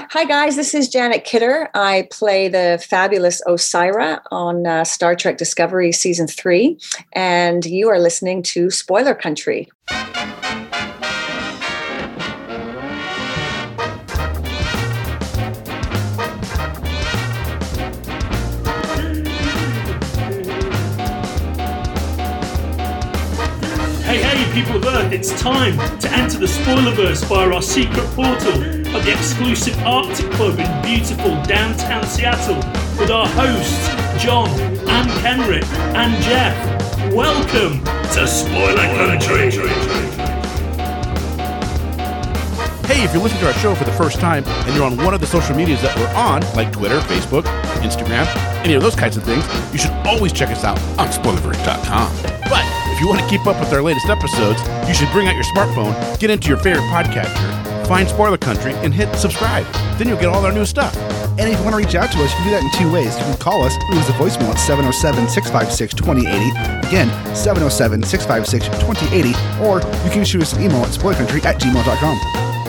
Hi, guys. This is Janet Kidder. I play the fabulous Osira on Star Trek Discovery Season 3, and you are listening to Spoiler Country. Hey, people of Earth, it's time to enter the Spoilerverse via our secret portal at the exclusive Arctic Club in beautiful downtown Seattle with our hosts, John and Kenrick and Jeff. Welcome to Spoiler Country. Hey, if you're listening to our show for the first time and you're on one of the social medias that we're on, like Twitter, Facebook, Instagram, any of those kinds of things, you should always check us out on Spoilerverse.com. But if you want to keep up with our latest episodes, you should bring out your smartphone, get into your favorite podcatcher, find Spoiler Country, and hit subscribe. Then you'll get all our new stuff. And if you want to reach out to us, you can do that in two ways. You can call us, leave us a voicemail at 707-656-2080. Again, 707-656-2080. Or you can shoot us an email at spoilercountry@gmail.com.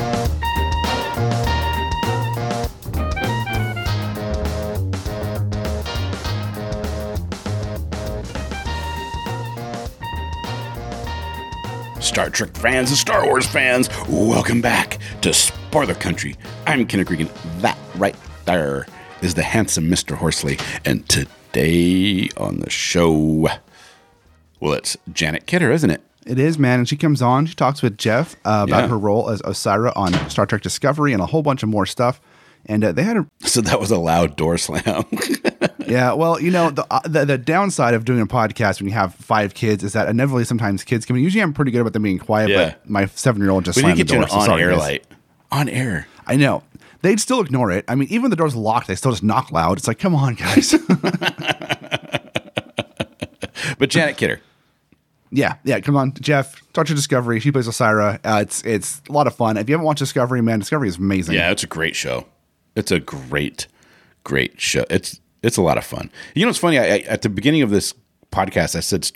Star Trek fans and Star Wars fans, welcome back to Spoiler Country. I'm Kenneth Regan. That right there is the handsome Mr. Horsley. And today on the show, well, it's Janet Kidder, isn't it? It is, man. And she comes on, she talks with Jeff about her role as Osira on Star Trek Discovery and a whole bunch of more stuff. And they had So that was a loud door slam. Yeah, well, you know, the downside of doing a podcast when you have 5 kids is that inevitably sometimes kids come in. Usually I'm pretty good about them being quiet, but my 7-year-old just slammed the door. We need to get you an on-air light. On air. I know. They'd still ignore it. I mean, even when the door's locked, they still just knock loud. It's like, come on, guys. But Janet Kidder. Yeah, come on. Jeff, Star Trek Discovery. She plays Osira. It's a lot of fun. If you haven't watched Discovery, man, Discovery is amazing. Yeah, it's a great show. It's a great show. It's a lot of fun. You know, it's funny. I at the beginning of this podcast, I said,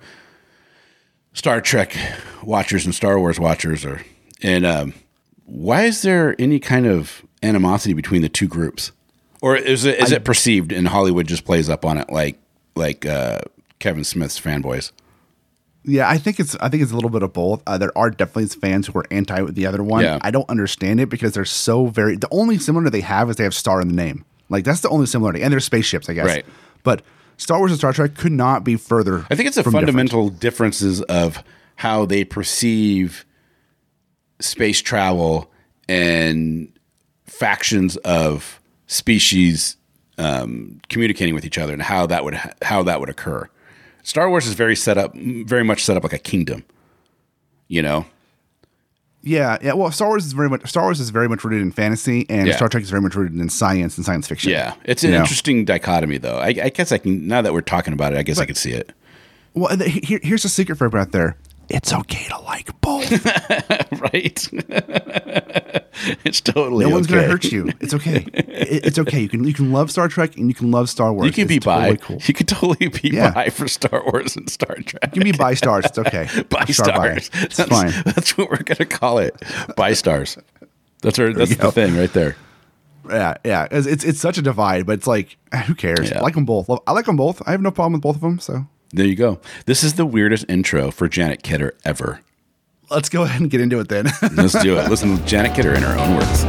Star Trek watchers and Star Wars watchers why is there any kind of animosity between the two groups, or is it perceived and Hollywood just plays up on it like Kevin Smith's fanboys? Yeah, I think it's a little bit of both. There are definitely fans who are anti the other one. Yeah. I don't understand it because they're so very. The only similarity they have is they have Star in the name. Like, that's the only similarity, and they're spaceships, I guess. Right. But Star Wars and Star Trek could not be further. I think it's the fundamental differences of how they perceive space travel and factions of species communicating with each other, and how that would occur. Star Wars is very much set up like a kingdom, you know. Yeah. Well, Star Wars is very much rooted in fantasy, and Star Trek is very much rooted in science and science fiction. Yeah, it's an interesting dichotomy, though. I guess I can, now that we're talking about it, I guess I could see it. Well, here's a secret for everyone out there. It's okay to like both. Right? It's totally no one's going to hurt you. It's okay. It's okay. You can love Star Trek and you can love Star Wars. You can be totally bi. Cool. You can totally be bi for Star Wars and Star Trek. You can be bi-stars. It's okay. Bi-stars. It's fine. That's what we're going to call it. Bi-stars. That's the thing right there. Yeah. It's such a divide, but it's like, who cares? Yeah. I like them both. I like them both. I have no problem with both of them, so. There you go. This is the weirdest intro for Janet Kidder ever. Let's go ahead and get into it then. Let's do it. Listen to Janet Kidder in her own words.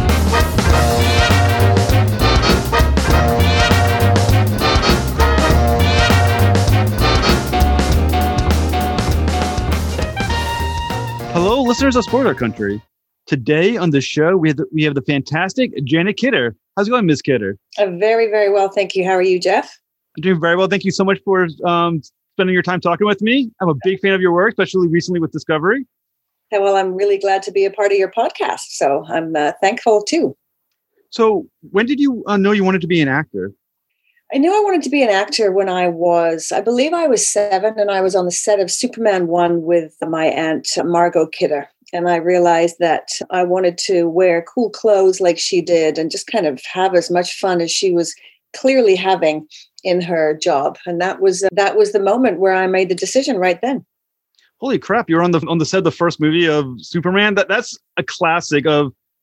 Hello, listeners of Spoiler Country. Today on the show, we have the fantastic Janet Kidder. How's it going, Ms. Kidder? Very, very well. Thank you. How are you, Jeff? I'm doing very well. Thank you so much for spending your time talking with me. I'm a big fan of your work, especially recently with Discovery. Well, I'm really glad to be a part of your podcast. So I'm thankful too. So when did you know you wanted to be an actor? I knew I wanted to be an actor when I believe I was 7, and I was on the set of Superman 1 with my aunt, Margot Kidder. And I realized that I wanted to wear cool clothes like she did and just kind of have as much fun as she was clearly having in her job. And that was the moment where I made the decision right then. Holy crap, you're on the set of the first movie of Superman. That's a classic of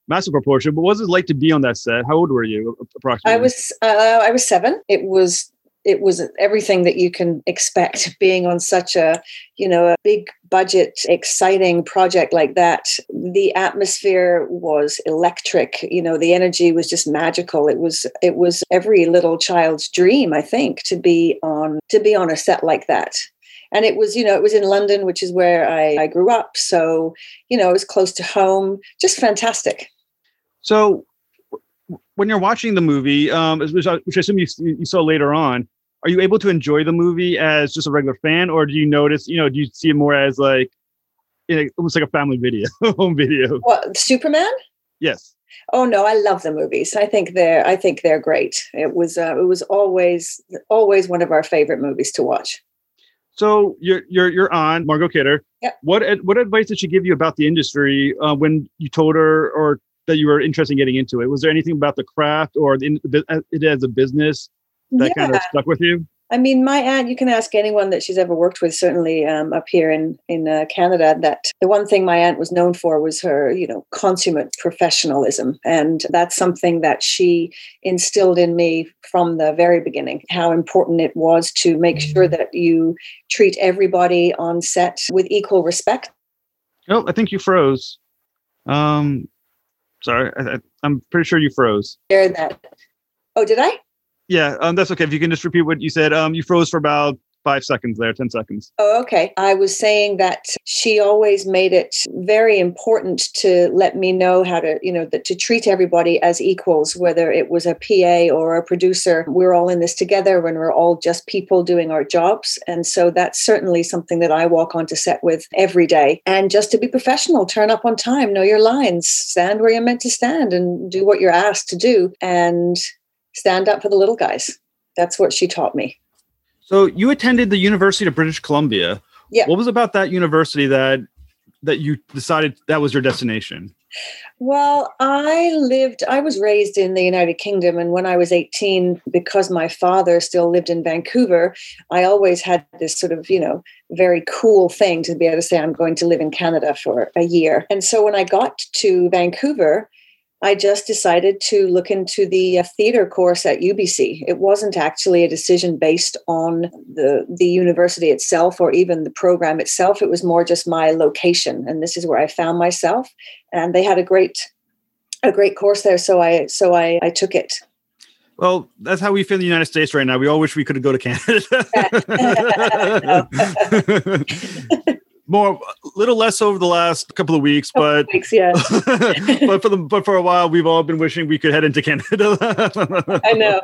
massive proportion. But what was it like to be on that set? How old were you approximately? I was 7. It was everything that you can expect being on such a big budget, exciting project like that. The atmosphere was electric. The energy was just magical. It was every little child's dream, I think, to be on a set like that. And it was in London, which is where I grew up. So, it was close to home, just fantastic. So when you're watching the movie, which I assume you saw later on, are you able to enjoy the movie as just a regular fan, or do you notice, do you see it more as like, almost like a family video, home video? What, Superman? Yes. Oh no, I love the movies. I think they're great. It was always one of our favorite movies to watch. So you're on Margot Kidder. Yep. What advice did she give you about the industry when you told her or that you were interested in getting into it? Was there anything about the craft or it as a business that kind of stuck with you? I mean, my aunt, you can ask anyone that she's ever worked with, certainly up here in Canada, that the one thing my aunt was known for was her, consummate professionalism. And that's something that she instilled in me from the very beginning, how important it was to make sure that you treat everybody on set with equal respect. Oh, I think you froze. Sorry, I'm pretty sure you froze. Oh, did I? Yeah, that's okay. If you can just repeat what you said. You froze for about 5 seconds there, 10 seconds. Oh, okay. I was saying that she always made it very important to let me know how to, to treat everybody as equals, whether it was a PA or a producer. We're all in this together and we're all just people doing our jobs. And so that's certainly something that I walk onto set with every day. And just to be professional, turn up on time, know your lines, stand where you're meant to stand and do what you're asked to do. And stand up for the little guys. That's what she taught me. So you attended the University of British Columbia. Yeah. What was about that university that you decided that was your destination? Well, I was raised in the United Kingdom. And when I was 18, because my father still lived in Vancouver, I always had this sort of, very cool thing to be able to say, I'm going to live in Canada for a year. And so when I got to Vancouver, I just decided to look into the theater course at UBC. It wasn't actually a decision based on the university itself or even the program itself. It was more just my location. And this is where I found myself. And they had a great course there. So I took it. Well, that's how we feel in the United States right now. We all wish we could go to Canada. A little less over the last couple of weeks, but yeah. but for a while, we've all been wishing we could head into Canada. I know.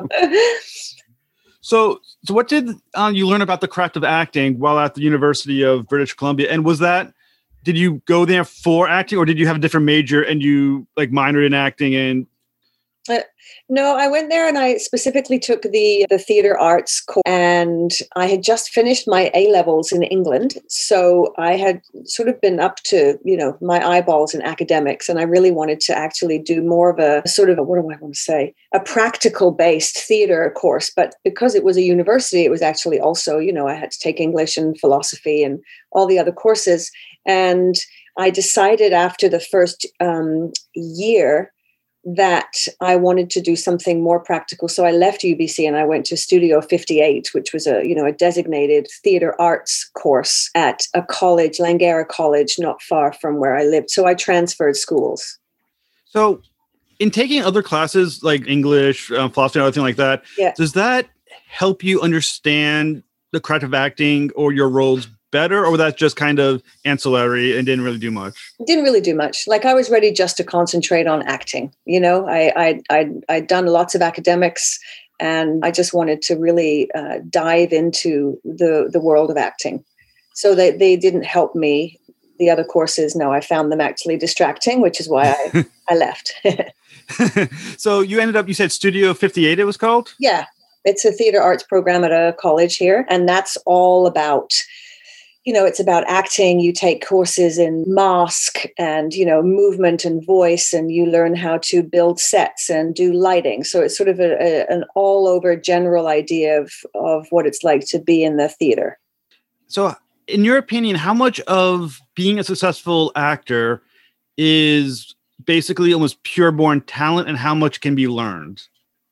So what did you learn about the craft of acting while at the University of British Columbia? And did you go there for acting, or did you have a different major and you minored in acting and? No, I went there and I specifically took the theater arts course, and I had just finished my A-levels in England. So I had sort of been up to, my eyeballs in academics, and I really wanted to actually do more of a sort of a practical based theater course. But because it was a university, it was actually also, I had to take English and philosophy and all the other courses. And I decided after the first year that I wanted to do something more practical. So I left UBC and I went to Studio 58, which was a designated theater arts course at a college, Langara College, not far from where I lived. So I transferred schools. So in taking other classes like English, philosophy, and everything like that, does that help you understand the craft of acting or your roles better, or was that just kind of ancillary and didn't really do much? Didn't really do much. I was ready just to concentrate on acting. I'd done lots of academics, and I just wanted to really dive into the world of acting. So they didn't help me. The other courses, no, I found them actually distracting, which is why I left. So you said Studio 58 it was called? Yeah, it's a theater arts program at a college here, and that's all about it's about acting. You take courses in mask and, movement and voice, and you learn how to build sets and do lighting. So it's sort of an all over general idea of what it's like to be in the theater. So in your opinion, how much of being a successful actor is basically almost pure born talent and how much can be learned?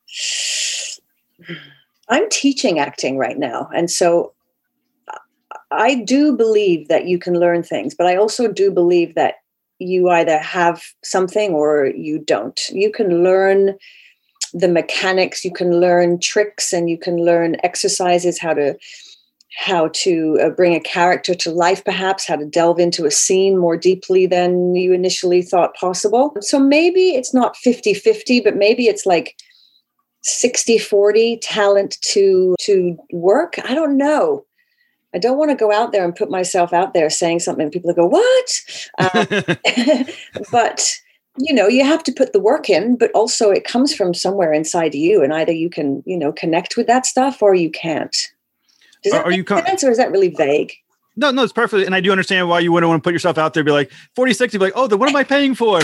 I'm teaching acting right now. And so I do believe that you can learn things, but I also do believe that you either have something or you don't. You can learn the mechanics, you can learn tricks, and you can learn exercises, how to bring a character to life, perhaps how to delve into a scene more deeply than you initially thought possible. So maybe it's not 50-50, but maybe it's like 60-40 talent to work. I don't know. I don't want to go out there and put myself out there saying something. People go, what? But, you have to put the work in, but also it comes from somewhere inside you. And either you can, connect with that stuff or you can't. Does that make sense, or is that really vague? No, it's perfect. And I do understand why you wouldn't want to put yourself out there, be like 40, 60, be like, oh, then what am I paying for?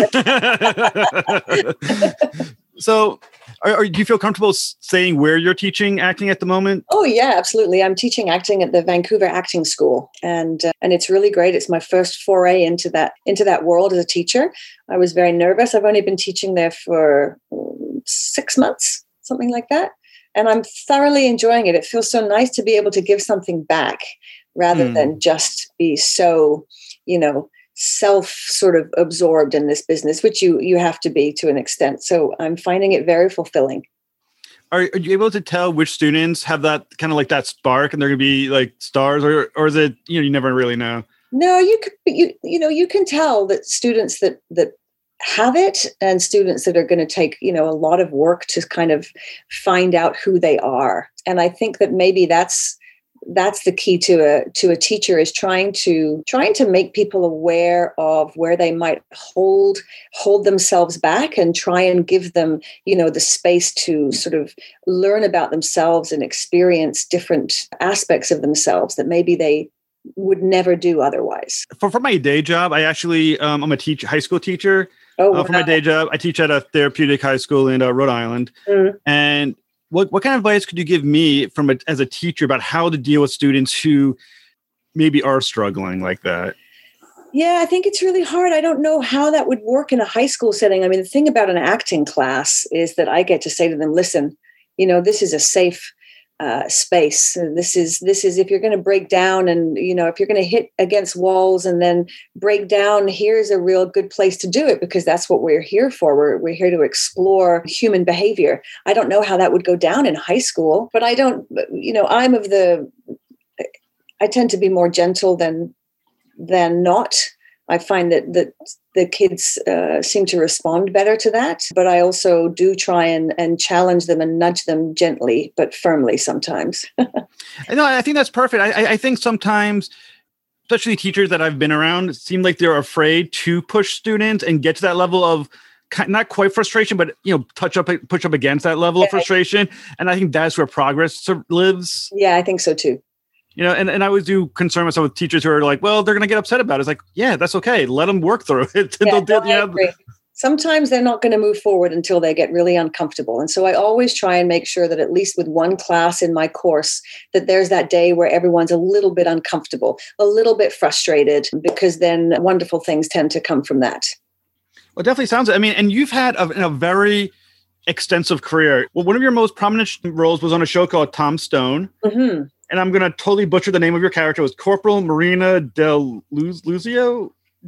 So do you feel comfortable saying where you're teaching acting at the moment? Oh, yeah, absolutely. I'm teaching acting at the Vancouver Acting School. And it's really great. It's my first foray into that world as a teacher. I was very nervous. I've only been teaching there for 6 months, something like that. And I'm thoroughly enjoying it. It feels so nice to be able to give something back rather than just be so, self sort of absorbed in this business, which you have to be to an extent. So I'm finding it very fulfilling. Are you able to tell which students have that kind of like that spark and they're going to be like stars, or is it, you never really know? No, you can tell that students that have it and students that are going to take, a lot of work to kind of find out who they are. And I think that maybe that's the key to a teacher, is trying to make people aware of where they might hold themselves back and try and give them, the space to sort of learn about themselves and experience different aspects of themselves that maybe they would never do otherwise. For my day job, I actually, I'm a high school teacher. Oh, wow. For my day job, I teach at a therapeutic high school in Rhode Island. Mm-hmm. And what kind of advice could you give me as a teacher about how to deal with students who maybe are struggling like that? Yeah, I think it's really hard. I don't know how that would work in a high school setting. I mean, the thing about an acting class is that I get to say to them, listen, this is a safe space. This is if you're going to break down and, if you're going to hit against walls and then break down, here's a real good place to do it, because that's what we're here for. We're here to explore human behavior. I don't know how that would go down in high school, but I don't, I tend to be more gentle than not. I find that the kids seem to respond better to that, but I also do try and challenge them and nudge them gently, but firmly sometimes. No, I think that's perfect. I think sometimes, especially teachers that I've been around, seem like they're afraid to push students and get to that level of not quite frustration, but push up against that level of frustration. And I think that's where progress lives. Yeah, I think so too. And I always do concern myself with teachers who are like, well, they're going to get upset about it. It's like, yeah, that's okay. Let them work through it. I agree. Sometimes they're not going to move forward until they get really uncomfortable. And so I always try and make sure that at least with one class in my course, that there's that day where everyone's a little bit uncomfortable, a little bit frustrated, because then wonderful things tend to come from that. Well, it definitely sounds, and you've had a very extensive career. Well, one of your most prominent roles was on a show called Tom Stone. Mm-hmm. And I'm going to totally butcher the name of your character. It was Corporal Marina DeLuzio.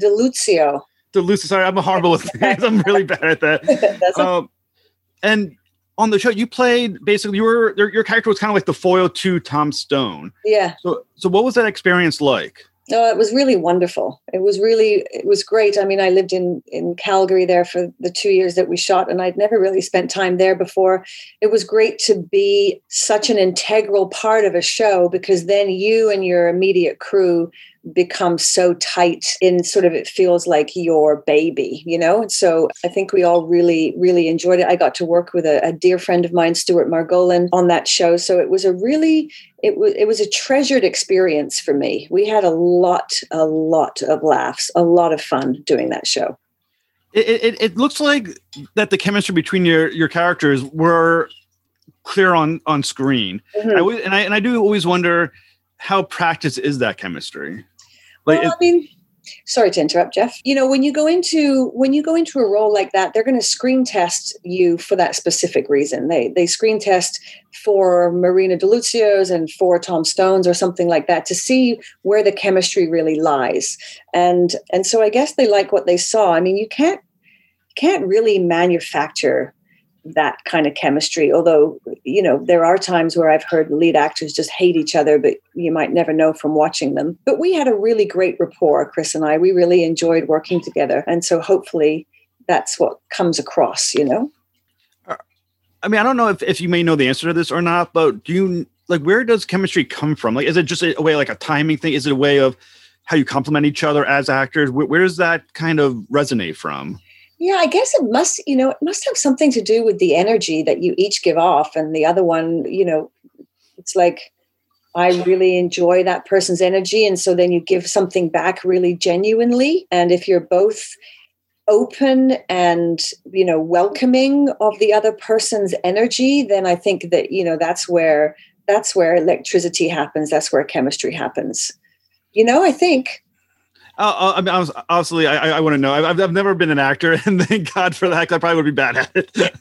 Sorry, I'm horrible with names. I'm really bad at that. And on the show, you played basically your character was kind of like the foil to Tom Stone. Yeah. So what was that experience like? Oh, it was really wonderful. It was great. I mean, I lived in Calgary there for the 2 years that we shot, and I'd never really spent time there before. It was great to be such an integral part of a show, because then you and your immediate crew become so tight in sort of, it feels like your baby, And so I think we all really, really enjoyed it. I got to work with a dear friend of mine, Stuart Margolin, on that show. So it was it was a treasured experience for me. We had a lot of laughs, a lot of fun doing that show. It looks like that the chemistry between your characters were clear on screen. Mm-hmm. I do always wonder, how practiced is that chemistry? Well, I mean, Sorry to interrupt, Jeff. When you go into a role like that, they're going to screen test you for that specific reason. They screen test for Marina de Lucio's and for Tom Stone's or something like that to see where the chemistry really lies. And so I guess they like what they saw. I mean, you can't really manufacture that kind of chemistry, although there are times where I've heard lead actors just hate each other, but you might never know from watching them. But we had a really great rapport, Chris and I. We really enjoyed working together, and so hopefully that's what comes across. I mean, I don't know if you may know the answer to this or not, but do you where does chemistry come from? Like, is it just a way, like a timing thing? Is it a way of how you complement each other as actors? Where does that kind of resonate from? Yeah, I guess it must have something to do with the energy that you each give off. And the other one, it's like, I really enjoy that person's energy. And so then you give something back really genuinely. And if you're both open and, welcoming of the other person's energy, then I think that, that's where electricity happens. That's where chemistry happens. I think. I mean, I want to know. I've never been an actor, and thank God for that. I probably would be bad at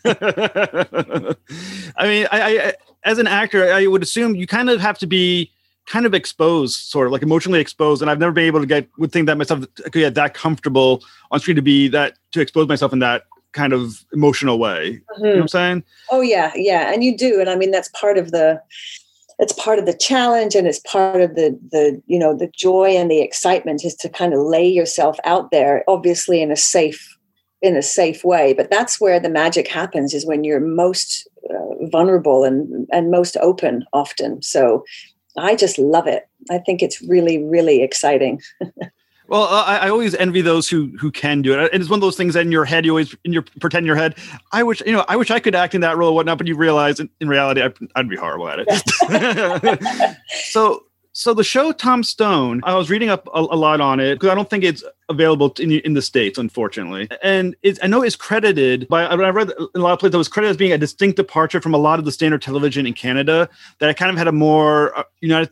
it. I mean, I as an actor, I would assume you kind of have to be kind of exposed, sort of like emotionally exposed. And I've never been able to think that myself could get that comfortable on screen to expose myself in that kind of emotional way. Mm-hmm. You know what I'm saying? Oh yeah, and you do, and I mean that's part of the. It's part of the challenge, and it's part of the joy and the excitement is to kind of lay yourself out there, obviously in a safe way. But that's where the magic happens, is when you're most vulnerable and most open often. So I just love it. I think it's really, really exciting. Well, I always envy those who can do it. And it's one of those things that in your head, you pretend in your head, I wish I could act in that role or whatnot, but you realize in reality, I'd be horrible at it. So the show Tom Stone, I was reading up a lot on it because I don't think it's available in the States, unfortunately. And I know it's credited by, I read in a lot of places, it was credited as being a distinct departure from a lot of the standard television in Canada, that it kind of had a more United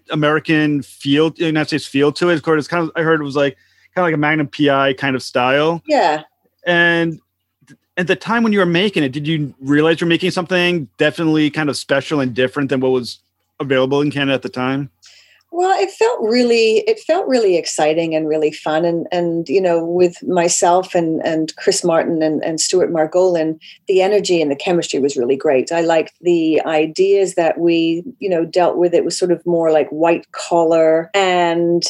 States feel to it. Of course, I heard it was kind of like a Magnum PI kind of style. Yeah. And at the time when you were making it, did you realize you're making something definitely kind of special and different than what was available in Canada at the time? Well, it felt really exciting and really fun. And with myself and Chris Martin and Stuart Margolin, the energy and the chemistry was really great. I liked the ideas that we, dealt with. It was sort of more like white collar, and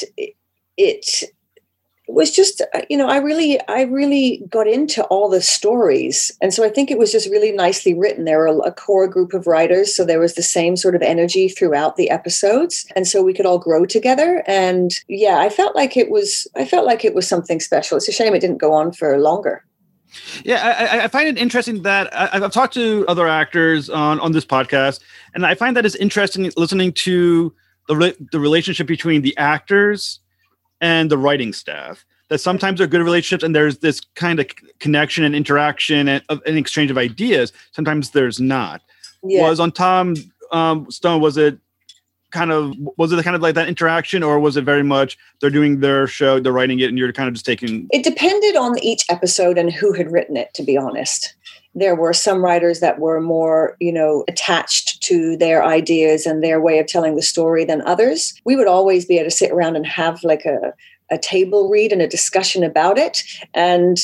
it was just, I really got into all the stories. And so I think it was just really nicely written. There were a core group of writers, so there was the same sort of energy throughout the episodes. And so we could all grow together. And yeah, I felt like it was something special. It's a shame it didn't go on for longer. Yeah, I find it interesting that I've talked to other actors on this podcast, and I find that it's interesting listening to the relationship between the actors and the writing staff, that sometimes they're good relationships and there's this kind of connection and interaction and an exchange of ideas. Sometimes there's not. Yeah. Was on Tom Stone, was it kind of like that interaction, or was it very much they're doing their show, they're writing it, and you're kind of just taking? It depended on each episode and who had written it, to be honest. There were some writers that were more, attached to their ideas and their way of telling the story than others. We would always be able to sit around and have like a table read and a discussion about it and,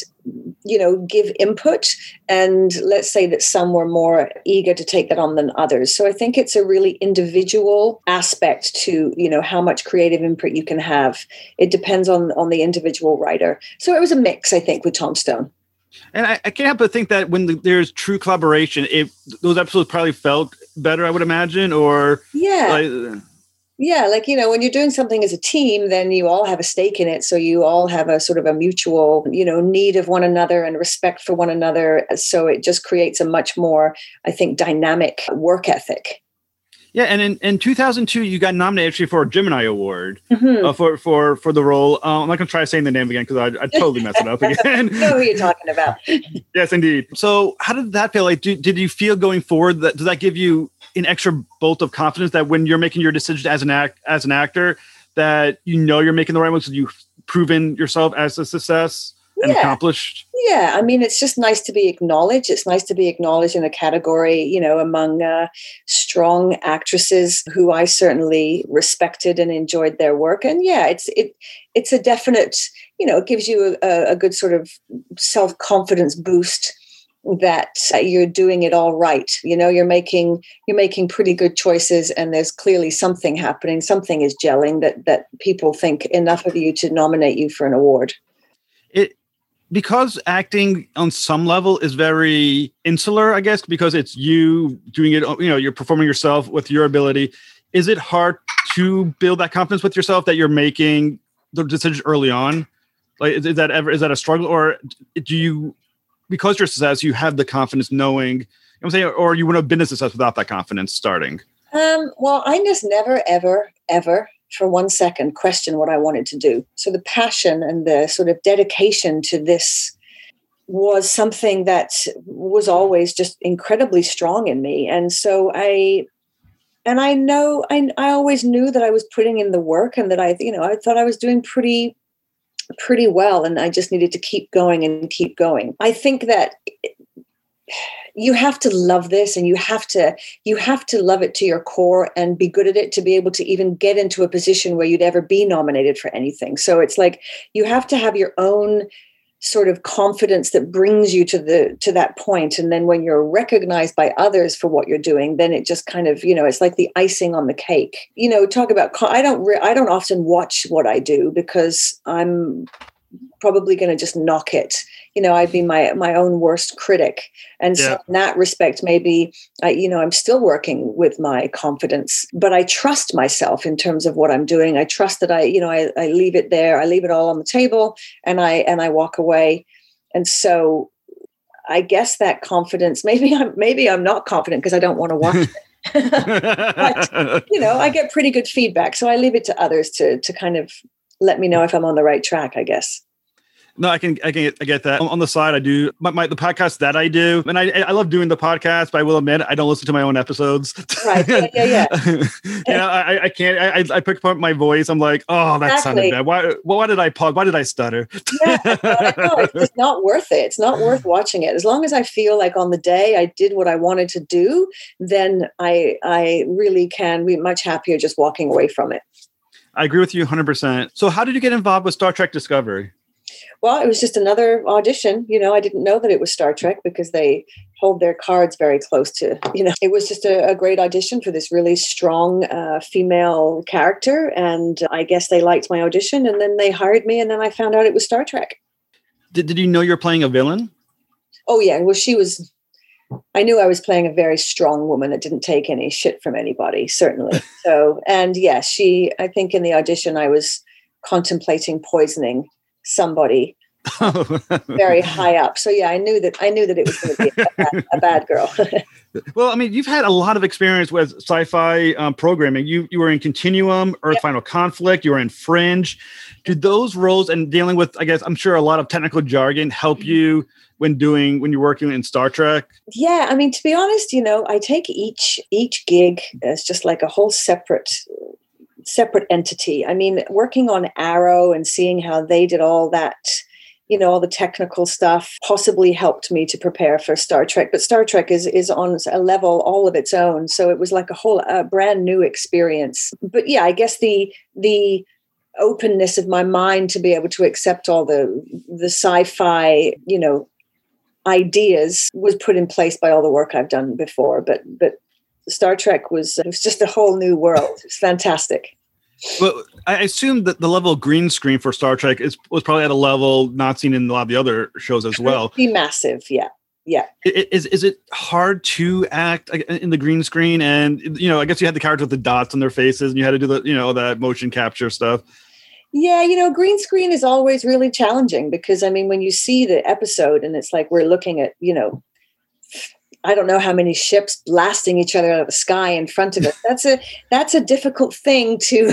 give input. And let's say that some were more eager to take that on than others. So I think it's a really individual aspect to, how much creative input you can have. It depends on the individual writer. So it was a mix, I think, with Tom Stone. And I can't help but think that when there's true collaboration, those episodes probably felt better, I would imagine, or... Yeah. When you're doing something as a team, then you all have a stake in it. So you all have a sort of a mutual, need of one another and respect for one another. So it just creates a much more, I think, dynamic work ethic. Yeah, and in 2002, you got nominated actually for a Gemini Award for the role. I'm not going to try saying the name again because I'd totally mess it up again. I know who you're talking about. Yes, indeed. So how did that feel? Like, did you feel going forward, does that give you an extra bolt of confidence that when you're making your decision as an actor, that you're making the right one, so you proven yourself as a success and accomplished? Yeah, I mean, it's just nice to be acknowledged. It's nice to be acknowledged in a category, you know, among strong actresses who I certainly respected and enjoyed their work. And yeah, it's a definite, you know, it gives you a good sort of self-confidence boost that you're doing it all right. You know, you're making pretty good choices, and there's clearly something happening. Something is gelling that people think enough of you to nominate you for an award. Because acting on some level is very insular, I guess, because it's you doing it, you know, you're performing yourself with your ability. Is it hard to build that confidence with yourself that you're making the decision early on? Like, is that a struggle, or do you, because you're a success, you have the confidence knowing, you know what I'm saying, or you wouldn't have been a success without that confidence starting? Well, I just never, ever for 1 second question what I wanted to do. So the passion and the sort of dedication to this was something that was always just incredibly strong in me. And so I always knew that I was putting in the work, and that I thought I was doing pretty well, and I just needed to keep going and keep going. I think that you have to love this, and you have to love it to your core and be good at it to be able to even get into a position where you'd ever be nominated for anything. So it's like you have to have your own sort of confidence that brings you to that point. And then when you're recognized by others for what you're doing, then it just kind of, you know, it's like the icing on the cake. You know, talk about, I don't often watch what I do because I'm probably going to just knock it. You know, I'd be my own worst critic. And so in that respect, maybe I'm still working with my confidence, but I trust myself in terms of what I'm doing. I trust that I leave it there. I leave it all on the table, and I walk away. And so I guess that confidence, maybe I'm not confident because I don't want to watch it. But, you know, I get pretty good feedback. So I leave it to others to kind of let me know if I'm on the right track, I guess. No, I get that. On the side, I do the podcast that I do, and I love doing the podcast. But I will admit, I don't listen to my own episodes. Right? Yeah. I can't. I pick apart my voice. I'm like, oh, that sounded bad. Why did I pause? Why did I stutter? Yeah, I know. It's just not worth it. It's not worth watching it. As long as I feel like on the day I did what I wanted to do, then I really can be much happier just walking away from it. I agree with you 100%. So, how did you get involved with Star Trek Discovery? Well, it was just another audition. You know, I didn't know that it was Star Trek because they hold their cards very close to, you know, it was just a great audition for this really strong female character. And I guess they liked my audition, and then they hired me, and then I found out it was Star Trek. Did you know you were playing a villain? Oh, yeah. Well, I knew I was playing a very strong woman that didn't take any shit from anybody, certainly. So, and yeah, I think in the audition, I was contemplating poisoning somebody very high up. So yeah, I knew that it was going to be a bad girl. Well, I mean, you've had a lot of experience with sci-fi programming. You were in Continuum, Earth Final Conflict, you were in Fringe. Did those roles and dealing with, I guess, I'm sure a lot of technical jargon help you when you're working in Star Trek? Yeah, I mean, to be honest, you know, I take each gig as just like a whole separate entity. I mean, working on Arrow and seeing how they did all that, you know, all the technical stuff possibly helped me to prepare for Star Trek. But Star Trek is on a level all of its own. So it was like a brand new experience. But yeah, I guess the openness of my mind to be able to accept all the sci-fi, you know, ideas was put in place by all the work I've done before. But Star Trek was just a whole new world. It's fantastic. Well, I assume that the level of green screen for Star Trek was probably at a level not seen in a lot of the other shows as well. It'd be massive, yeah. Is it hard to act in the green screen? And, you know, I guess you had the characters with the dots on their faces, and you had to do the, you know, that motion capture stuff. Yeah, you know, green screen is always really challenging because, I mean, when you see the episode and it's like we're looking at, you know, I don't know how many ships blasting each other out of the sky in front of us. That's a difficult thing to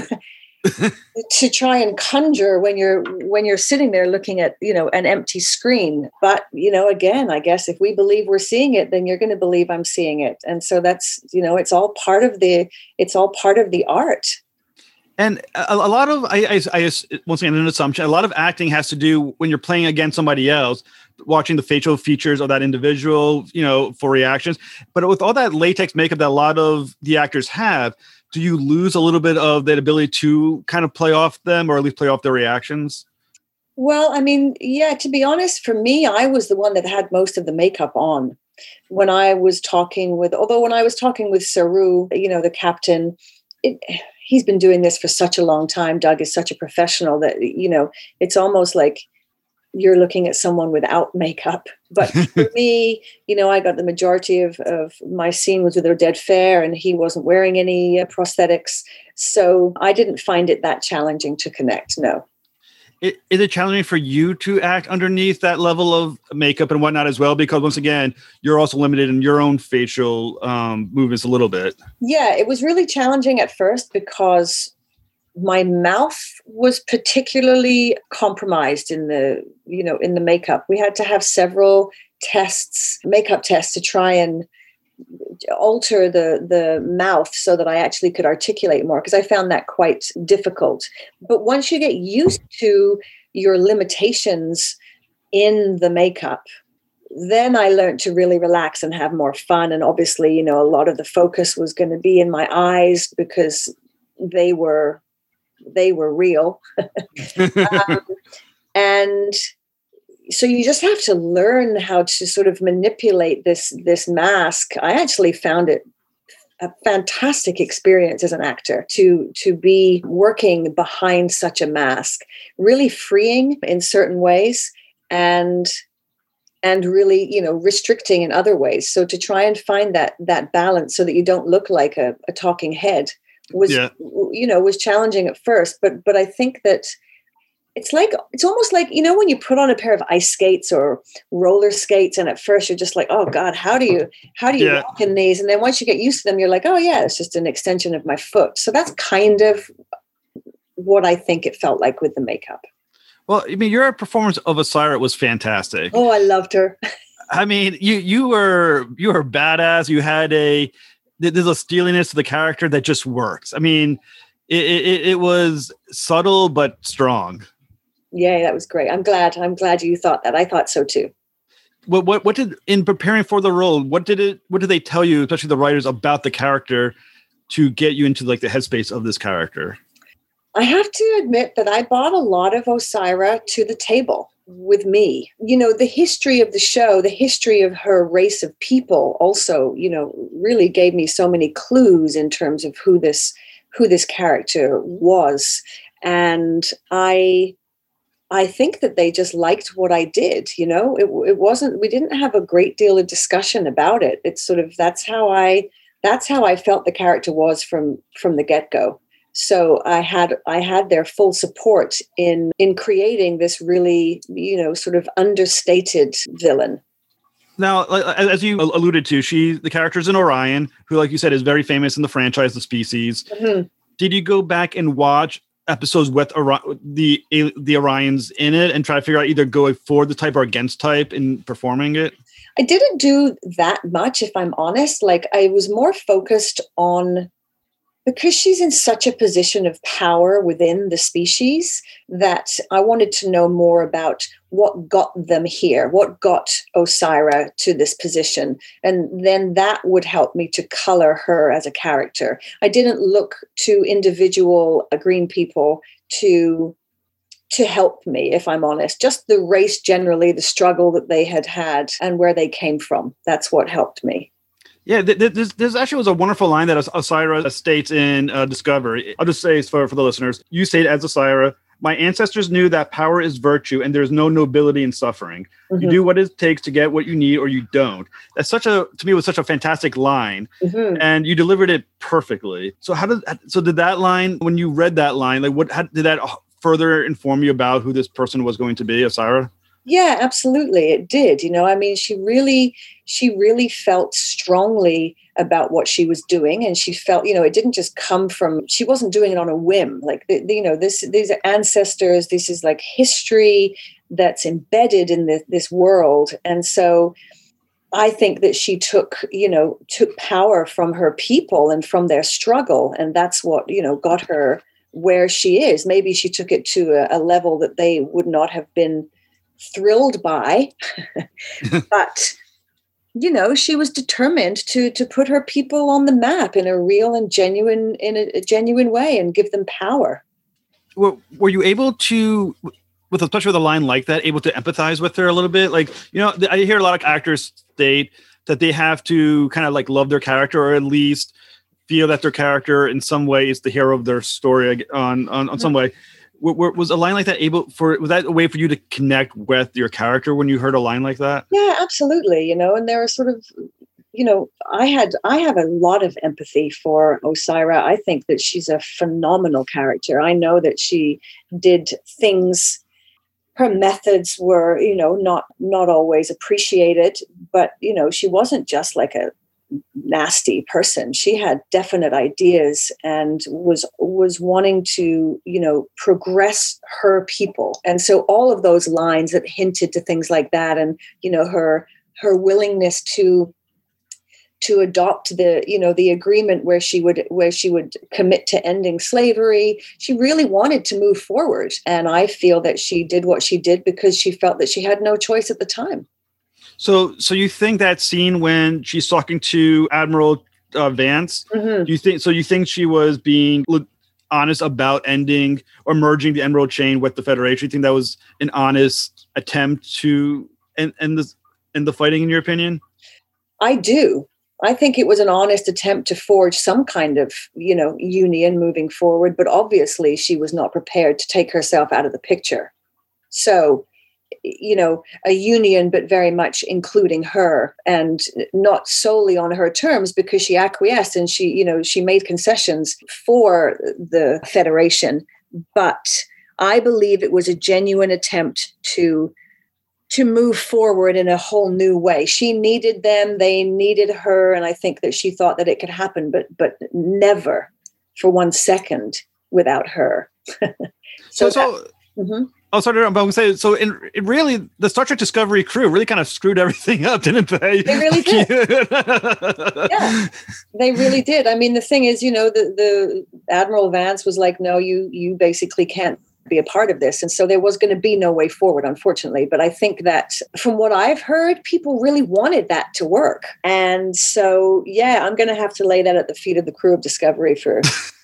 try and conjure when you're sitting there looking at, you know, an empty screen. But, you know, again, I guess if we believe we're seeing it, then you're going to believe I'm seeing it. And so that's, you know, it's all part of the art. And a lot of, I once again, an assumption, a lot of acting has to do when you're playing against somebody else, watching the facial features of that individual, for reactions. But with all that latex makeup that a lot of the actors have, do you lose a little bit of that ability to kind of play off them, or at least play off their reactions? Well, I mean, yeah, to be honest, for me, I was the one that had most of the makeup on. When I was talking with Saru, the captain, he's been doing this for such a long time. Doug is such a professional that, it's almost like you're looking at someone without makeup. But for me, I got the majority of my scene was with Oded Fehr, and he wasn't wearing any prosthetics. So I didn't find it that challenging to connect, no. Is it challenging for you to act underneath that level of makeup and whatnot as well? Because once again, you're also limited in your own facial movements a little bit. Yeah, it was really challenging at first because my mouth was particularly compromised in the makeup. We had to have several makeup tests to try and alter the mouth so that I actually could articulate more, because I found that quite difficult. But once you get used to your limitations in the makeup, then I learned to really relax and have more fun. And obviously, a lot of the focus was going to be in my eyes because they were real. And so you just have to learn how to sort of manipulate this mask. I actually found it a fantastic experience as an actor to be working behind such a mask, really freeing in certain ways and really, restricting in other ways. So to try and find that balance so that you don't look like a talking head was challenging at first. But I think that it's almost like, when you put on a pair of ice skates or roller skates, and at first you're just like, oh God, how do you walk in these? And then once you get used to them, you're like, oh yeah, it's just an extension of my foot. So that's kind of what I think it felt like with the makeup. Well, I mean, your performance of Osyraa was fantastic. Oh, I loved her. I mean, you were badass. You had there's a steeliness to the character that just works. I mean, it was subtle but strong. Yeah, that was great. I'm glad you thought that. I thought so too. What did, in preparing for the role, what did they tell you, especially the writers, about the character to get you into like the headspace of this character? I have to admit that I brought a lot of Osyraa to the table with me. The history of the show, the history of her race of people also, really gave me so many clues in terms of who this character was. And I think that they just liked what I did. It wasn't, we didn't have a great deal of discussion about it. It's sort of, that's how I felt the character was from the get-go. So I had their full support in creating this really, sort of understated villain. Now, as you alluded to, the character's an Orion, who, like you said, is very famous in the franchise, The Species. Mm-hmm. Did you go back and watch episodes with the Orions in it and try to figure out either going for the type or against type in performing it? I didn't do that much, if I'm honest. Like, I was more focused on, because she's in such a position of power within the species, that I wanted to know more about what got them here, what got Osyraa to this position. And then that would help me to color her as a character. I didn't look to individual green people to help me, if I'm honest. Just the race generally, the struggle that they had and where they came from. That's what helped me. Yeah, there's actually was a wonderful line that Osyraa states in Discovery. I'll just say for the listeners. You state as Osyraa, my ancestors knew that power is virtue and there's no nobility in suffering. Mm-hmm. You do what it takes to get what you need or you don't. That's to me, was such a fantastic line. Mm-hmm. And you delivered it perfectly. So did that line, when you read that line, did that further inform you about who this person was going to be, Osyraa? Yeah, absolutely. It did. I mean, she really felt strongly about what she was doing. And she felt, it didn't just come from, she wasn't doing it on a whim. Like, these are ancestors. This is like history that's embedded in this world. And so I think that she took power from her people and from their struggle. And that's what, got her where she is. Maybe she took it to a level that they would not have been thrilled by, but she was determined to put her people on the map in a real and genuine way and give them power. Were you able to, especially with a line like that, able to empathize with her a little bit? Like, I hear a lot of actors state that they have to kind of like love their character, or at least feel that their character in some way is the hero of their story on some way. Was a line like that was that a way for you to connect with your character when you heard a line like that? Yeah, absolutely. And there are sort of, I have a lot of empathy for Osyraa. I think that she's a phenomenal character. I know that she did things, her methods were, not always appreciated, but, she wasn't just like a nasty person. She had definite ideas and was wanting to, progress her people. And so all of those lines that hinted to things like that, and, her willingness to adopt the agreement where she would commit to ending slavery. She really wanted to move forward. And I feel that she did what she did because she felt that she had no choice at the time. So you think that scene when she's talking to Admiral Vance, mm-hmm. you think she was being honest about ending or merging the Emerald Chain with the Federation? You think that was an honest attempt to end the fighting, in your opinion? I do. I think it was an honest attempt to forge some kind of, union moving forward, but obviously she was not prepared to take herself out of the picture. So, a union, but very much including her, and not solely on her terms, because she acquiesced and she made concessions for the Federation. But I believe it was a genuine attempt to move forward in a whole new way. She needed them, they needed her, and I think that she thought that it could happen, but never for 1 second without her. Mm-hmm. Oh, sorry, I'm going to say, so it really, the Star Trek Discovery crew really kind of screwed everything up, didn't they? They really did. Yeah, they really did. I mean, the thing is, the Admiral Vance was like, no, you basically can't be a part of this. And so there was going to be no way forward, unfortunately. But I think that from what I've heard, people really wanted that to work. And so, yeah, I'm going to have to lay that at the feet of the crew of Discovery for...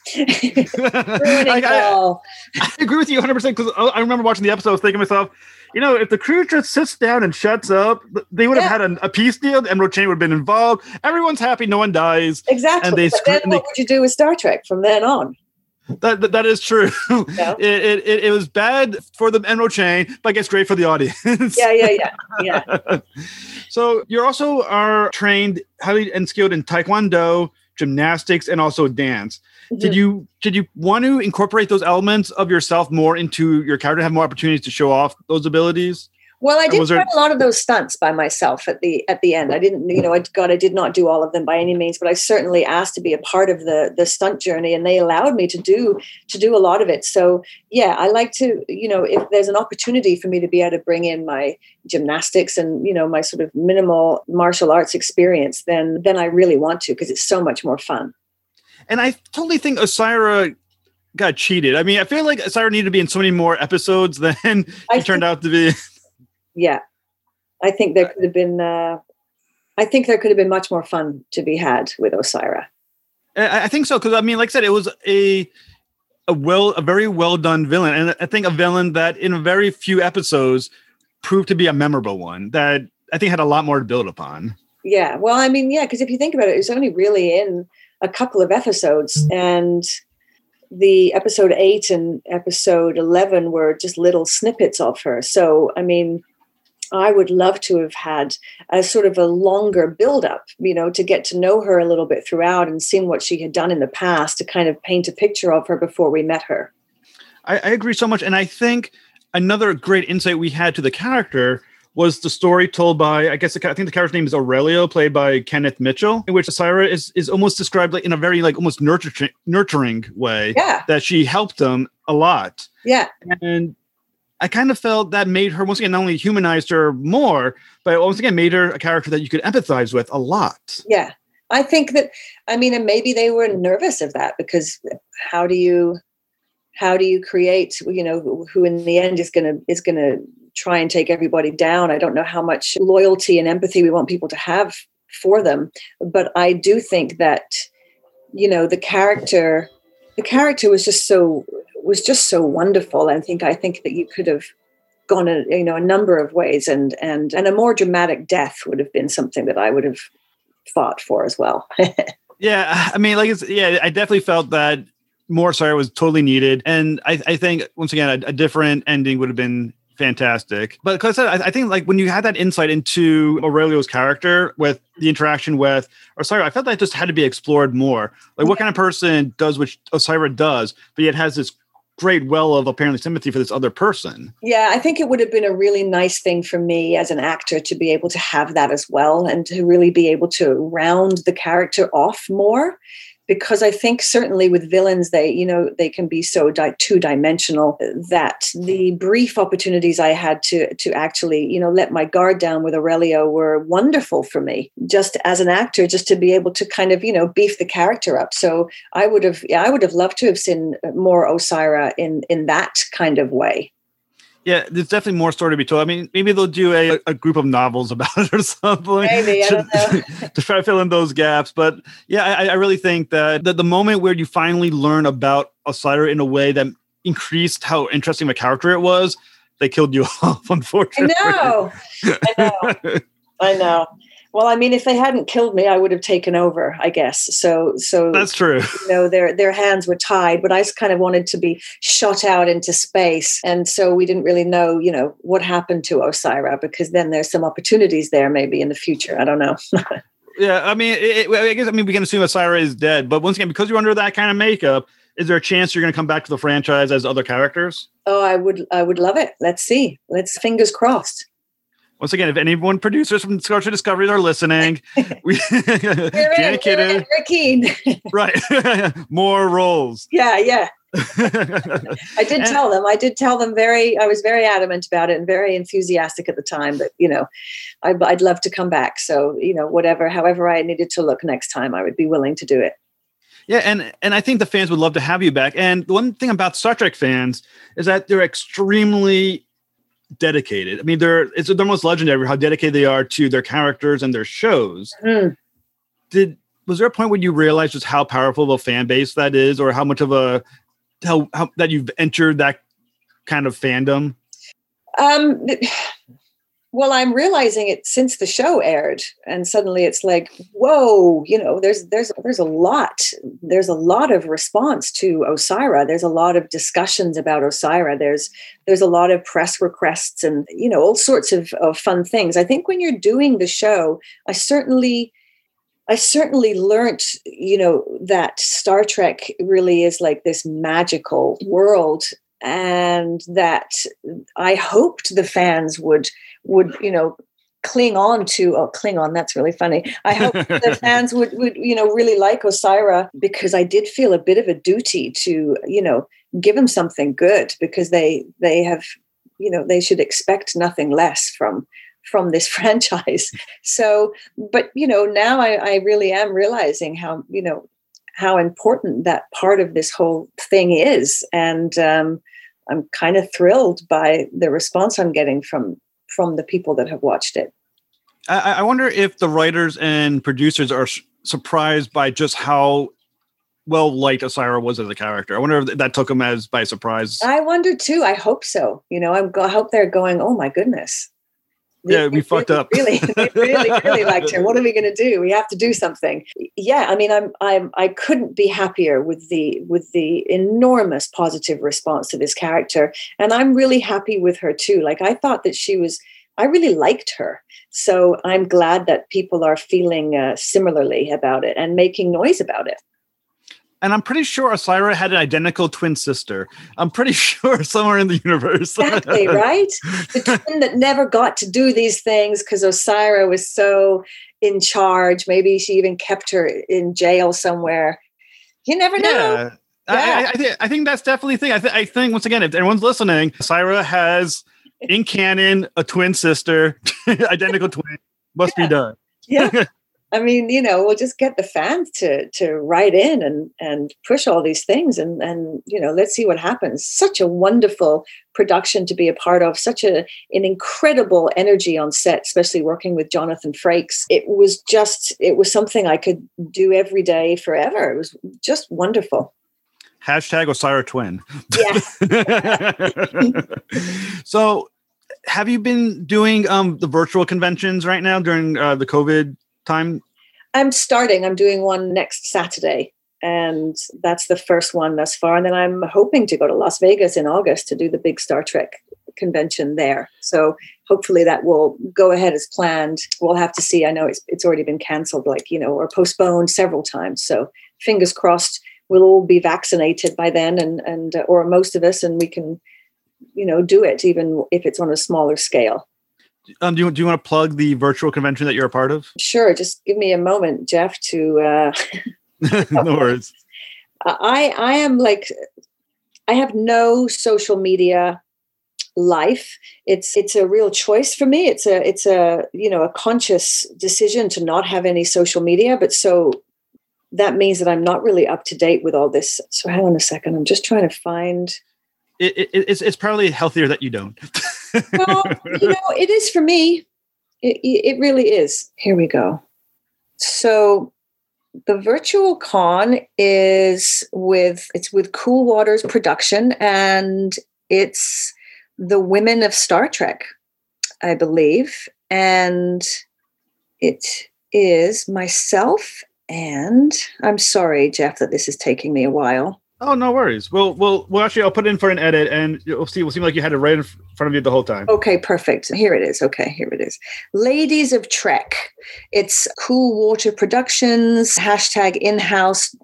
I agree with you 100%, because I remember watching the episode thinking to myself, if the crew just sits down and shuts up, they would have had a peace deal. The Emerald Chain would have been involved. Everyone's happy. No one dies. Exactly. What would you do with Star Trek from then on? That is true. Yeah. It was bad for the Emerald Chain, but I guess great for the audience. Yeah. So you also are trained highly and skilled in Taekwondo, gymnastics, and also dance. Mm-hmm. Did you want to incorporate those elements of yourself more into your character, have more opportunities to show off those abilities? Well, I did a lot of those stunts by myself at the end. I didn't, I did not do all of them by any means, but I certainly asked to be a part of the stunt journey, and they allowed me to do a lot of it. So yeah, I like to, if there's an opportunity for me to be able to bring in my gymnastics and, my sort of minimal martial arts experience, then I really want to, because it's so much more fun. And I totally think Osyraa got cheated. I mean, I feel like Osyraa needed to be in so many more episodes than she turned out to be. Yeah, I think there could have been. I think there could have been much more fun to be had with Osyraa. I think so, because I mean, like I said, it was a very well done villain, and I think a villain that in a very few episodes proved to be a memorable one that I think had a lot more to build upon. Yeah, well, I mean, yeah, because if you think about it, it was only really in a couple of episodes, and the episode 8 and episode 11 were just little snippets of her. So, I mean, I would love to have had a sort of a longer build-up, to get to know her a little bit throughout and seen what she had done in the past to kind of paint a picture of her before we met her. I agree so much. And I think another great insight we had to the character was the story told by, I think the character's name is Aurelio, played by Kenneth Mitchell, in which Osyraa is almost described like in a very like almost nurturing way. Yeah. That she helped them a lot. Yeah. And I kind of felt that made her, once again, not only humanized her more, but once again made her a character that you could empathize with a lot. Yeah. I think that, and maybe they were nervous of that, because how do you how do you create, who in the end is going to try and take everybody down. I don't know how much loyalty and empathy we want people to have for them, but I do think that, the character was just so wonderful. I think that you could have gone a number of ways, and a more dramatic death would have been something that I would have fought for as well. Yeah, I mean, I definitely felt that more Osiris was totally needed, and I think once again a different ending would have been fantastic. But because I think like when you had that insight into Aurelio's character with the interaction with Osiris, I felt that just had to be explored more. Like what kind of person does what Osiris does, but yet has this great well of apparently sympathy for this other person. Yeah, I think it would have been a really nice thing for me as an actor to be able to have that as well, and to really be able to round the character off more. Because I think certainly with villains, they can be so two-dimensional that the brief opportunities I had to actually, let my guard down with Aurelio were wonderful for me, just as an actor, just to be able to kind of, beef the character up. So I would have loved to have seen more Osiris in that kind of way. Yeah, there's definitely more story to be told. I mean, maybe they'll do a group of novels about it or something. Maybe, I don't know. To try to fill in those gaps. But yeah, I really think that the moment where you finally learn about Osiris in a way that increased how interesting of a character it was, they killed you off, unfortunately. I know. Well, I mean, if they hadn't killed me, I would have taken over, I guess. So that's true. Their hands were tied, but I just kind of wanted to be shot out into space. And so we didn't really know, what happened to Osiris, because then there's some opportunities there maybe in the future. I don't know. Yeah, I mean, we can assume Osiris is dead, but once again, because you're under that kind of makeup, is there a chance you're going to come back to the franchise as other characters? Oh, I would love it. Let's see. Fingers crossed. Once again, if anyone producers from Star Trek Discovery are listening, Janet Kidder, Rick Keen. Right, more roles. Yeah. I did tell them. I was very adamant about it and very enthusiastic at the time. But I'd love to come back. So however I needed to look next time, I would be willing to do it. Yeah, and I think the fans would love to have you back. And the one thing about Star Trek fans is that they're extremely dedicated. I mean, they're almost legendary how dedicated they are to their characters and their shows. Mm. Was there a point when you realized just how powerful of a fan base that is, or how much of how that you've entered that kind of fandom? Well, I'm realizing it since the show aired, and suddenly it's like, whoa, there's a lot of response to Osiris. There's a lot of discussions about Osiris. There's a lot of press requests and, all sorts of fun things. I think when you're doing the show, I certainly learned, that Star Trek really is like this magical world, and that I hoped the fans would cling on. That's really funny. I hope the fans would really like Osiris, because I did feel a bit of a duty to, give them something good, because they have, they should expect nothing less from this franchise. So, but, now I really am realizing how important that part of this whole thing is. And I'm kind of thrilled by the response I'm getting from the people that have watched it. I wonder if the writers and producers are surprised by just how well liked Osiris was as a character. I wonder if that took them by surprise. I wonder too. I hope so. I hope they're going, oh my goodness. We fucked up. They really liked her. What are we going to do? We have to do something. Yeah, I mean, I couldn't be happier with the enormous positive response to this character, and I'm really happy with her too. Like, I thought that I really liked her, so I'm glad that people are feeling similarly about it and making noise about it. And I'm pretty sure Osiris had an identical twin sister. I'm pretty sure somewhere in the universe. Exactly, right? The twin that never got to do these things because Osiris was so in charge. Maybe she even kept her in jail somewhere. You never know. Yeah. I think that's definitely a thing. I think, once again, if anyone's listening, Osiris has, in canon, a twin sister, identical twin. Must be done. Yeah. I mean, we'll just get the fans to write in and push all these things and let's see what happens. Such a wonderful production to be a part of, such an incredible energy on set, especially working with Jonathan Frakes. It was something I could do every day forever. It was just wonderful. Hashtag Osira Twin. Yeah. So have you been doing the virtual conventions right now during the COVID time? I'm doing one next Saturday, and that's the first one thus far. And then I'm hoping to go to Las Vegas in August to do the big Star Trek convention there. So hopefully that will go ahead as planned. We'll have to see. I know it's already been canceled, or postponed several times. So fingers crossed we'll all be vaccinated by then and or most of us, and we can, do it even if it's on a smaller scale. Do you want to plug the virtual convention that you're a part of? Sure. Just give me a moment, Jeff, to... No worries. I have no social media life. It's a real choice for me. It's a conscious decision to not have any social media. But so that means that I'm not really up to date with all this. So hang on a second. I'm just trying to find... It's probably healthier that you don't. Well, it is for me. It really is. Here we go. So the virtual con is with Cool Waters Production, and it's the Women of Star Trek, I believe. And it is myself, and I'm sorry, Jeff, that this is taking me a while. Oh, no worries. Well, actually, I'll put it in for an edit, and it'll seem like you had it right in front of you the whole time. Okay, perfect. Here it is. Okay, here it is. Ladies of Trek. It's Cool Water Productions, hashtag in-house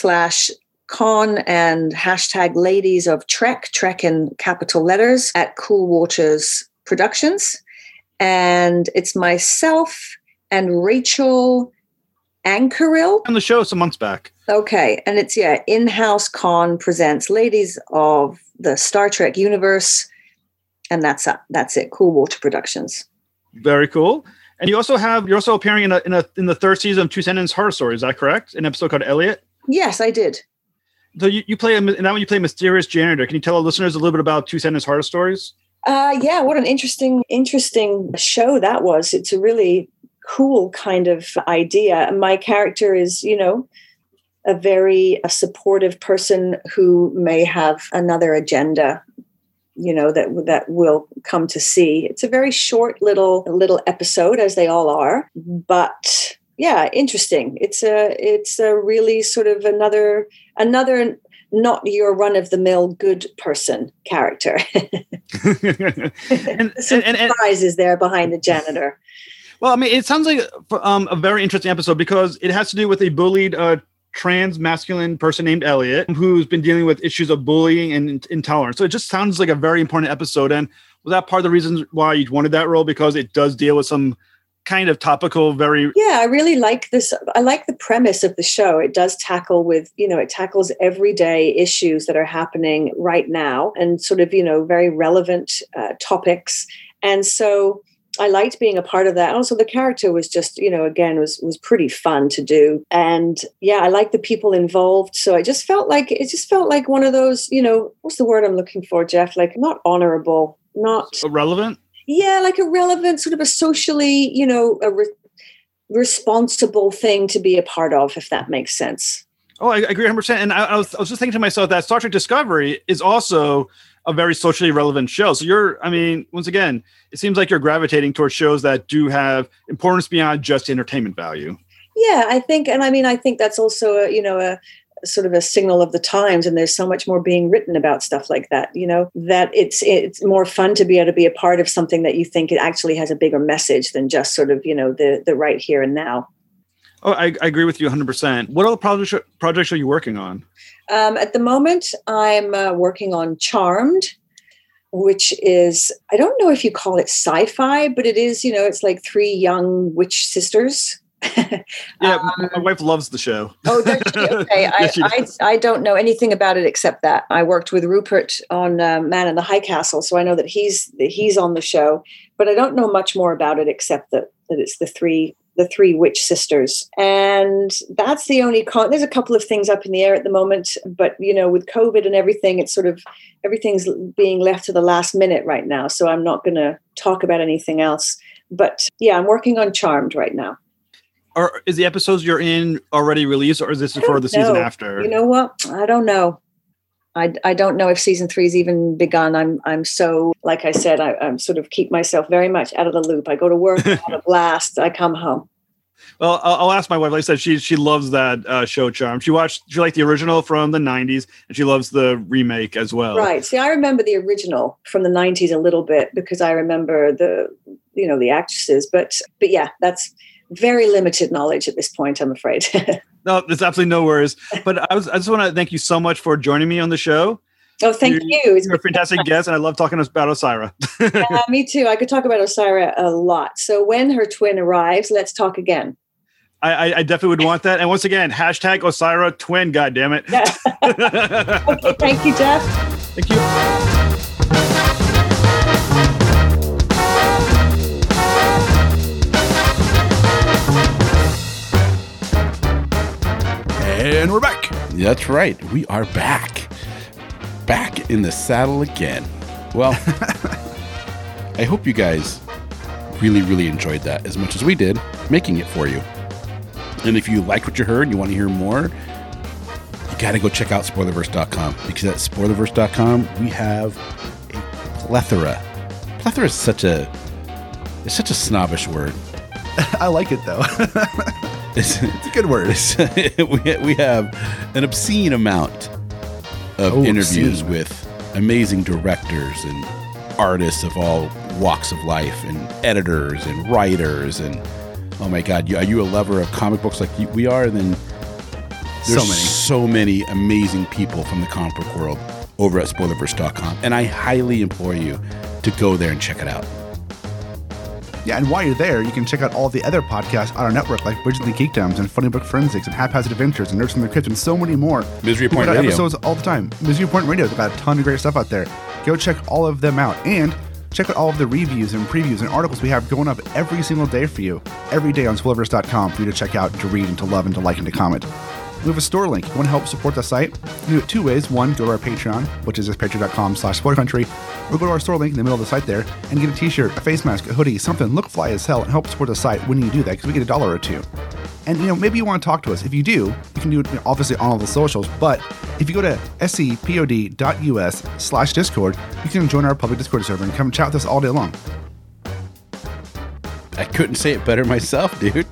/con, and hashtag Ladies of Trek in capital letters at Cool Waters Productions. And it's myself and Rachel Ankerill on the show some months back. Okay. And it's, In-House Con presents Ladies of the Star Trek universe. And that's it. Cool Water Productions. Very cool. And you're also appearing in the third season of Two Sentence Horror Story. Is that correct? An episode called Elliot? Yes, I did. So you play in that one. You play Mysterious Janitor. Can you tell our listeners a little bit about Two Sentence Horror Stories? Yeah. What an interesting show that was. It's a really cool kind of idea. My character is, a very supportive person who may have another agenda, that will come to see. It's a very short little episode, as they all are, but yeah, interesting. It's a really sort of another not your run-of-the-mill good person character. and surprises there behind the janitor. Well, I mean, it sounds like a very interesting episode because it has to do with a bullied trans masculine person named Elliot who's been dealing with issues of bullying and intolerance. So it just sounds like a very important episode. And was that part of the reasons why you wanted that role? Because it does deal with some kind of topical, I really like this. I like the premise of the show. It does tackle it tackles everyday issues that are happening right now and sort of, very relevant topics. And so I liked being a part of that. Also, the character was just, again, was pretty fun to do. And yeah, I like the people involved. So it just felt like one of those, what's the word I'm looking for, Jeff? Like not honorable, not irrelevant. Yeah, like a relevant, sort of a socially, responsible thing to be a part of, if that makes sense. Oh, I agree 100%. And I was just thinking to myself that Star Trek Discovery is also a very socially relevant show. So once again, it seems like you're gravitating towards shows that do have importance beyond just entertainment value. Yeah, I think that's also a sort of a signal of the times, and there's so much more being written about stuff like that, that it's more fun to be able to be a part of something that you think it actually has a bigger message than just sort of, the right here and now. Oh, I agree with you 100%. What other projects are you working on? At the moment, I'm working on Charmed, which is, I don't know if you call it sci-fi, but it is, it's like three young witch sisters. Yeah, my wife loves the show. Oh, does she? Okay. Yes, I don't know anything about it except that I worked with Rupert on Man in the High Castle, so I know that he's on the show, but I don't know much more about it except that it's the three the three witch sisters. And that's the only there's a couple of things up in the air at the moment, but with COVID and everything, it's sort of everything's being left to the last minute right now. So I'm not going to talk about anything else. But yeah, I'm working on Charmed right now. Or is the episodes you're in already released, or is this for the season after? You know what? I don't know. I don't know if season 3's even begun. I'm so, like I said, I'm sort of keep myself very much out of the loop. I go to work, I have a blast, I come home. Well, I'll ask my wife. Like I said, she loves that show Charmed. She liked the original from the 90s, and she loves the remake as well. Right. See, I remember the original from the 90s a little bit because I remember the actresses. But yeah, that's very limited knowledge at this point, I'm afraid. No, there's absolutely no worries. But I just want to thank you so much for joining me on the show. Oh, thank you. You're a fantastic guest, and I love talking about Osyraa. Yeah, me too. I could talk about Osyraa a lot. So when her twin arrives, let's talk again. I definitely would want that. And once again, hashtag Osyraa twin, goddammit. Yeah. Okay, thank you, Jeff. Thank you. And we're back. That's right. We are back. Back in the saddle again. Well, I hope you guys really, really enjoyed that as much as we did making it for you. And if you liked what you heard and you want to hear more, you got to go check out Spoilerverse.com, because at Spoilerverse.com we have a plethora. Plethora is such a snobbish word. I like it though. It's a good word. We have an obscene amount of interviews with amazing directors and artists of all walks of life, and editors and writers, and oh my God, are you a lover of comic books like we are? And then there's so many amazing people from the comic book world over at Spoilerverse.com, and I highly implore you to go there and check it out. Yeah, and while you're there, you can check out all the other podcasts on our network, like Bridges and Geekdoms and Funny Book Forensics and Haphazard Adventures and Nerds from the Crypt and so many more. Misery Point Radio. Episodes all the time. Misery Point Radio. They've got a ton of great stuff out there. Go check all of them out. And check out all of the reviews and previews and articles we have going up every single day for you. Every day on Spoilerverse.com for you to check out, to read, and to love, and to like, and to comment. We have a store link. If you want to help support the site, you can do it two ways. One, go to our Patreon, which is just patreon.com/spoilercountry, or go to our store link in the middle of the site there and get a t-shirt, a face mask, a hoodie, something, look fly as hell, and help support the site when you do that, because we get $1 or $2. And, maybe you want to talk to us. If you do, you can do it obviously on all the socials, but if you go to scpod.us/Discord, you can join our public Discord server and come chat with us all day long. I couldn't say it better myself, dude.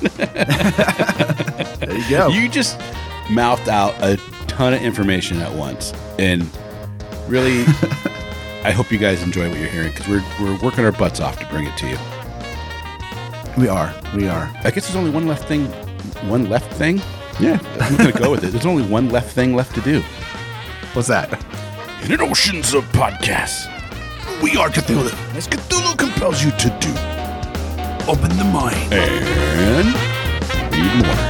There you go. You just mouthed out a ton of information at once. And really, I hope you guys enjoy what you're hearing, because we're working our butts off to bring it to you. We are. I guess there's only one left thing. Yeah, I'm going to go with it. There's only one left thing left to do. What's that? In an oceans of podcasts, we are Cthulhu, as Cthulhu compels you to do. Open the mind and read more.